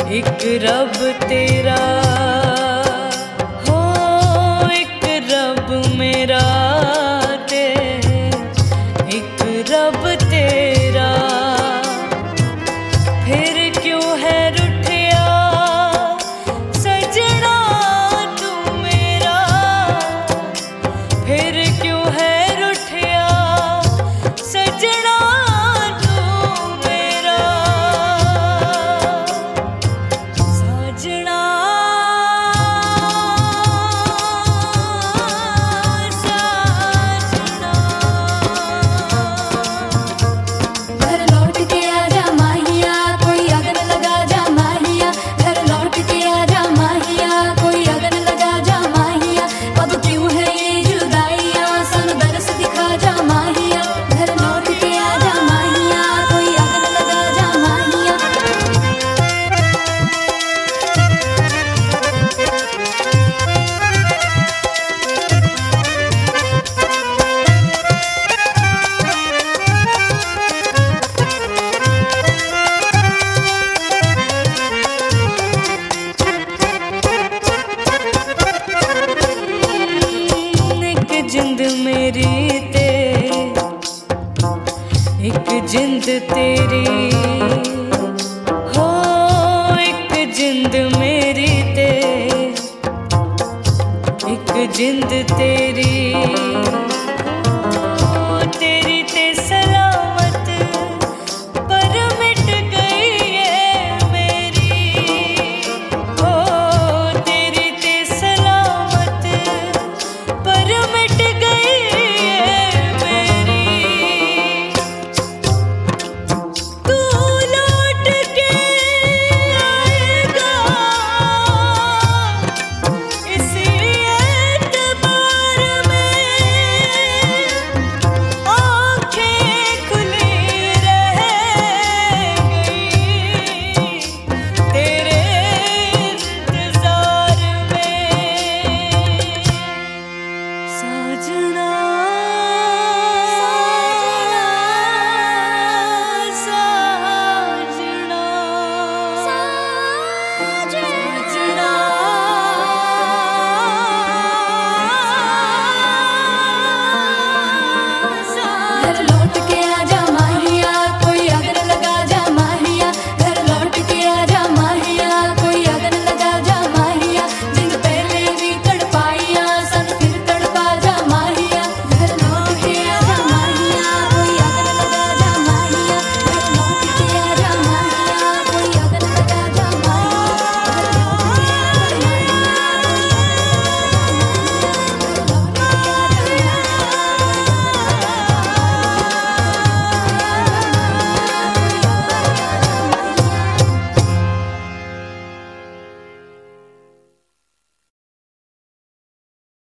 एक रब तेरा हो, एक रब मेरा ते, एक रब तेरा। फिर क्यों है रुठिया सजना तू मेरा, फिर क्यों है रुठिया सजना तू मेरा। साजना साजना घर लौट के आजा माहिया, कोई अगन लगा जा माहिया। घर लौट के आजा माहिया, कोई अगन लगा जा माहिया। अब क्यों है ये जुदाइयाँ, सन दरस दिखा जा माहिया। घर लौट के आजा माहिया, कोई अगन लगा जा माहिया। एक जिंद मेरी ते, एक जिंद तेरी हो, एक जिंद मेरी ते, एक जिंद तेरी।